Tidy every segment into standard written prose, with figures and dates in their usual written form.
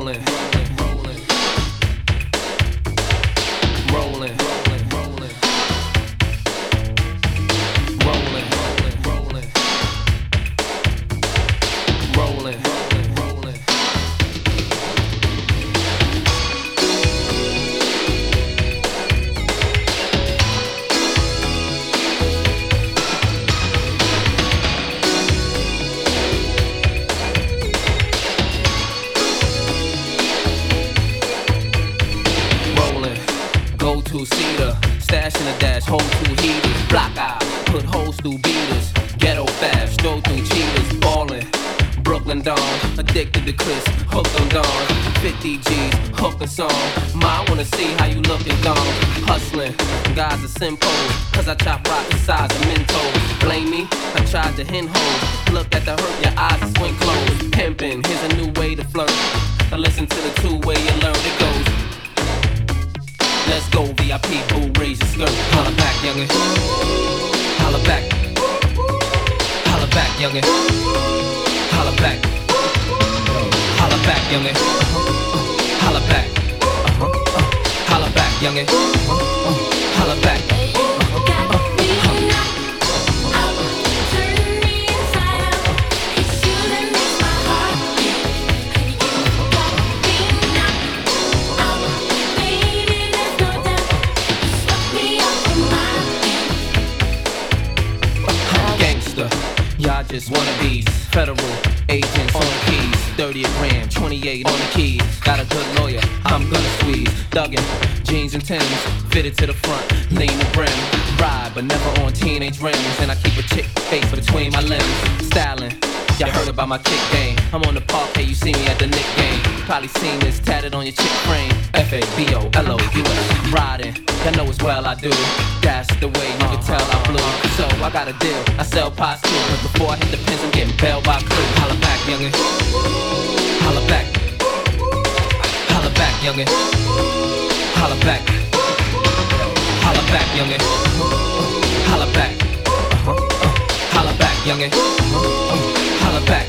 rolling, rolling, rolling, rolling, rolling, rolling, rolling, rolling, rolling, rolling. Go to Cedar, stash in the dash, hold two heaters, block out, put holes through beaters, ghetto fast, stroll through cheaters, ballin', Brooklyn Dawn, addicted to Chris, hooked on Dawn, 50 G's, hook a song, Ma, I wanna see how you lookin' gone, hustlin', guys are simple, cause I chop rock the size of Mentos, blame me, I tried to hen hoes, look at the hurt, your eyes are swing closed, pimpin', here's a new way to flirt, I listen to the two-way you learn it goes. Let's go, VIP, boo, raise your skirt. Holla back, youngin'. Holla back. Holla back, youngin'. Holla back. Holla back, youngin'. Holla back. Holla back, youngin'. Holla back. Y'all just wannabes, federal agents on the keys, 30 a gram, 28 on the keys. Got a good lawyer, I'm gonna squeeze. Thuggin', jeans and Timbs, fitted to the front, lean the brim. Ride, but never on teenage rims, and I keep a chick face between my limbs. Stylin', y'all heard about my kick game. I'm on the parquet, you see me at the Knick game. Probably seen this tatted on your chick frame. FABOLOUS, riding, y'all know as well I do. That's the way you can tell I blew. So I got a deal, I sell pots too. But before I hit the pins, I'm getting bailed by crew. Holla back, youngin'. Holla back. Holla back, youngin'. Holla back. Holla back, youngin'. Holla back. Holla back, youngin'. Holla back.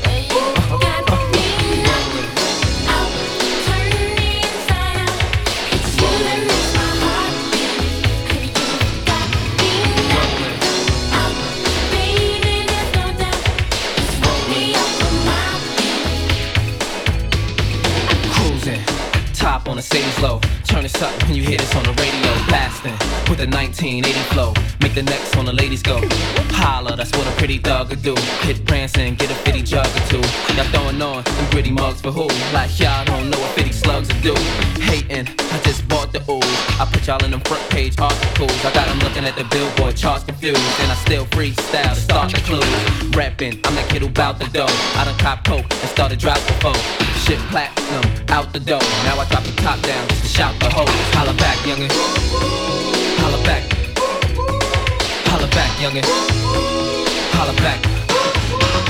Top on a Sadie's low, turn this up when you hear this on the radio. Blasting with a 1980 flow, make the necks on the ladies go. Holla, that's what a pretty thug could do. Hit Branson, get a 50 jug or two. Y'all throwing on them gritty mugs for who? Like y'all don't know what 50 slugs will do. Hating, I just bought the ooze. I put y'all in them front page articles. I got them looking at the billboard charts confused, and I still freestyle to start the clues. Rapping, I'm that kid who bout the dough. I done cop coke and started drop before. Shit platinum, out the door. Now I drop the top down just to shout the hoes. Holla back, youngin'. Holla back. Holla back, youngin'. Holla back.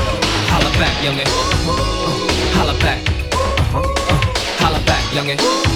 Holla back, youngin'. Holla back. Holla back, youngin'.